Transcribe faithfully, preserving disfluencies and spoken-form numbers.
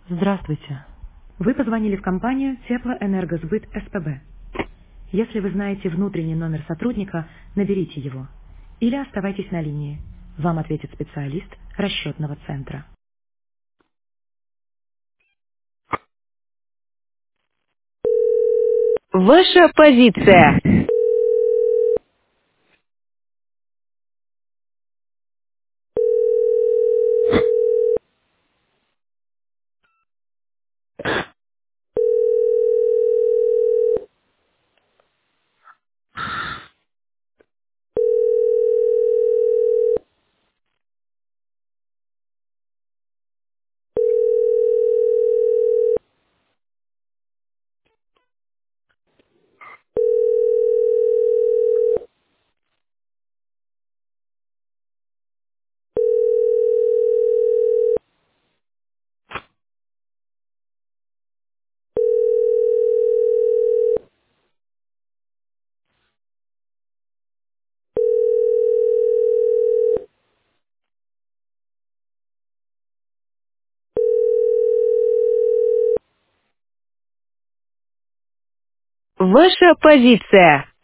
Здравствуйте. Вы позвонили в компанию Теплоэнергосбыт СПБ. Если вы знаете внутренний номер сотрудника, наберите его. Или оставайтесь на линии. Вам ответит специалист расчетного центра. Ваша позиция. Ваша позиция.